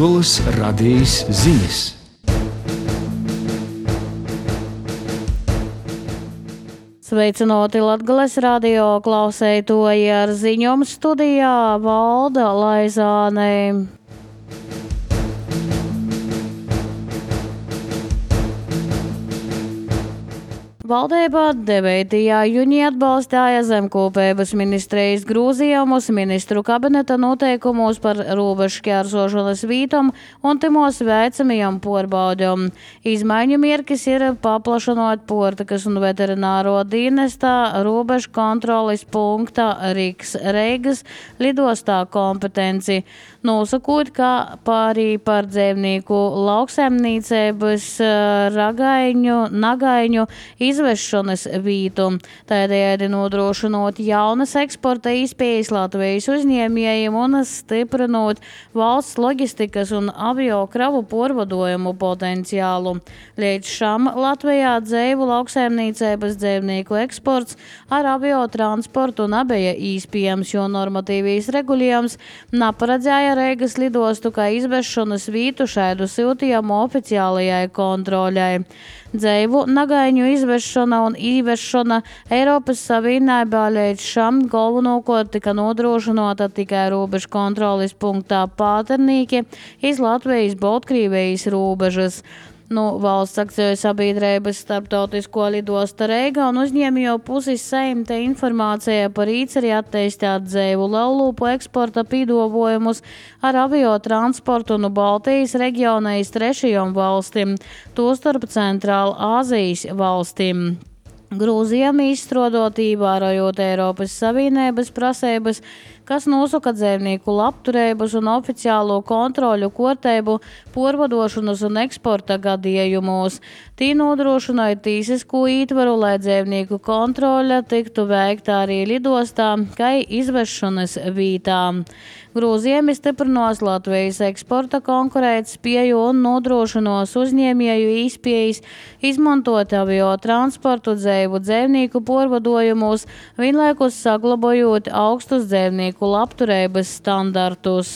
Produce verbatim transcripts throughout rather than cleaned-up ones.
Latgolas radijas ziņas. Sveicināti Latgolas radio klausētoji, ar ziņām studijā Valda Laizāne. Valdība devītajā jūnijā atbalstīja zemkopības ministrijas grozījumus ministru kabineta noteikumos par robežšķērsošanas vītom un timos veicamajam porbaudam. Izmaiņu mērķis ir paplašinot Portikas un veterināro dienestā robežu kontroles punkta Riks Reigas lidostā kompetenci, nosakot, ka pārī par dzīvnieku lauksaimniecības ragaiņu, nagaiņu izvešanas vītu, tādējādi nodrošinot jaunas eksporta iespējas Latvijas uzņēmējiem un stiprinot valsts loģistikas un avio kravu porvadojumu potenciālu. Līdz šam Latvijā dzīvu lauksaimniecības dzīvnieku eksports ar avio transportu nebija iespējams, jo normatīvīs regulējums neparedzēja Reigas lidostu kā izvešanas vītu šādu siltījumu oficiālajai kontroļai. Dzīvu nagaiņu izvešana un īvešana Eiropas Savienībā līdz šam galvenokārt tika nodrošinota tikai robežu kontroles punktā Pāternīki iz Latvijas-Baltkrievijas robežas. No valsts akciju sabiedrības starptautisko lidosta Reiga un uzņēmēju puses saimta informācija par īceri attīstīt dzīvu lielūpu eksporta pīdavojumus ar avio transportu no Baltijas reģiona iz trešajām valstīm, tostarp Centrāla Āzijas valstīm. Grūzijam izstrādāt ievērojot Eiropas Savienības prasības, kas nosaka dzīvnieku labturības un oficiālo kontroļu kārtību porvadošanas un eksporta gadījumos. Tī nodrošināja tīsisku ietvaru, lai dzīvnieku kontrole tiktu veikta arī lidostā, kā izvešanas vītā. Grūzijam stiprinās Latvijas eksporta konkurētspēju un nodrošinos uzņēmēju iespējas izmantot avio transportu dzīvu dzīvnieku porvadojumus, vienlaikus saglabājot augstus dzīvnieku labturības standartus.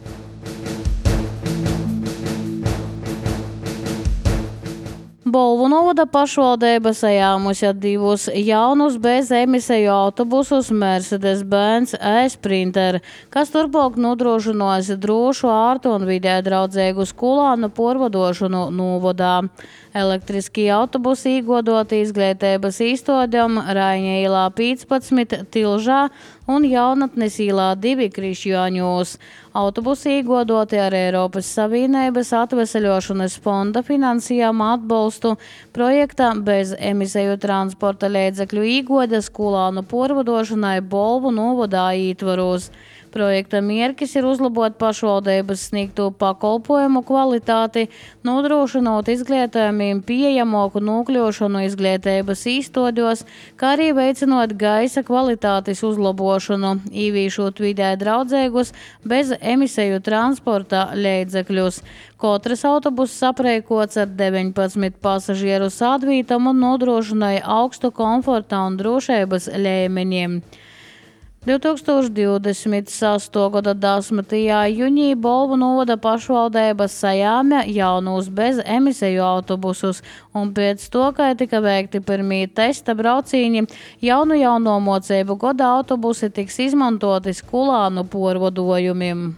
Bolvu novada pašvaldība sajāmusi divus jaunus bez emisiju autobusus Mercedes-Benz E-Sprinter, kas turpmāk nodrošinās drošu, ārtu un vidē draudzīgu skolānu porvadošanu novadā. Elektriskie autobusi īgodoti izglītības īstodam Raiņa ielā piecpadsmit Tilžā un Jaunatnes ielā divi Krišjāņos. Autobusi īgodoti ar Eiropas Savienības atveseļošanas fonda finansējumu atbalstu projekta bez emisiju transporta līdzekļu īgoda skolānu porvadošanai Bolvu novadā ietvaros. Projekta mērķis ir uzlabot pašvaldības sniegto pakalpojumu kvalitāti, nodrošinot izglītājumiem pieejamoku nokļūšanu izglītības īstodos, kā arī veicinot gaisa kvalitātes uzlabošanu, īvīšot vidē draudzīgus bez emisiju transporta līdzekļus. Katrs autobuss aprēkots ar deviņpadsmit pasažieru sādvītam un nodrošināja augstu komforta un drošības līmeņiem. divtūkstoš divdesmit sestā gada desmitajā jūnijā Bolvu novada pašvaldība sajāma jaunus bez emisiju autobusus, un pēc to, kā tika veikti pirmie testa braucīņi, jaunu jauno mocību gada autobusi tiks izmantoti skolānu porvadojumiem.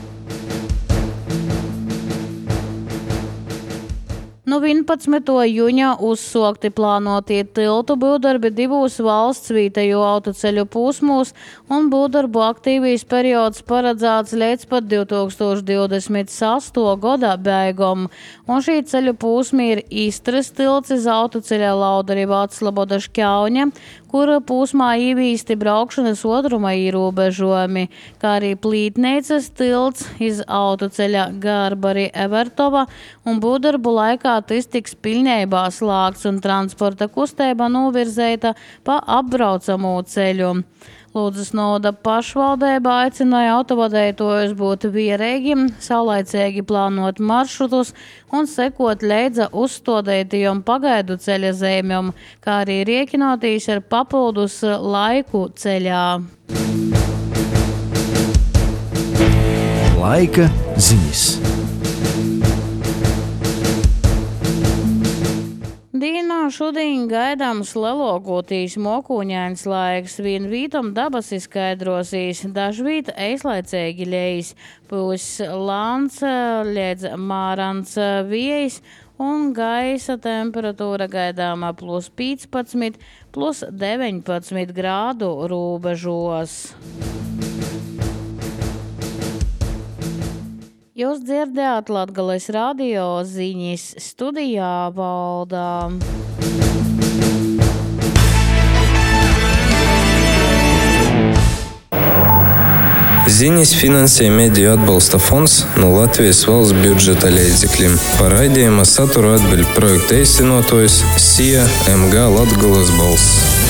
No vienpadsmitā jūņa uzsākti plānotie tiltu būvdarbi divos valsts vietējo autoceļu posmos, un būvdarbu aktīvīs periods paredzēts līdz pat divtūkstoš divdesmit sestā gada beigām. Un šī ceļu posmi ir Istras tilts iz autoceļa Laudarība Atsloboda Šķauņa, kura posmā ievīsti braukšanas otruma ierobežojumi, kā arī Plītnīcas tilts iz autoceļa Gārbari Evertova, un būvdarbu laikā tas tiks pilnībā slēgts un transporta kustība novirzēta pa apbraucamo ceļu. Lūdzas novada pašvaldība aicināja autovadītājus būt vierīgi, saulaicīgi plānot maršrutus un sekot līdzi uzstādītajiem pagaidu ceļa zīmēm, kā arī rēķinoties ar papildus laiku ceļā. Laika ziņas. šodien gaidāms lielākoties mokuņains laiks, vien vītam dabas izskaidrosīs, dažvīt eislaicīgi ļejas, pūs lāns ļedz mārants viejas un gaisa temperatūra gaidāmā plus piecpadsmit, plus deviņpadsmit grādu robežos. Jūs dzirdējāt Latgales radio ziņas, studijā Valdā. Ziņas finansē Mediju atbalsta fonds no Latvijas valsts budžeta līdzekļiem. Par raidījuma saturu atbild projekta īstenotājs S I A M G Latgales balss.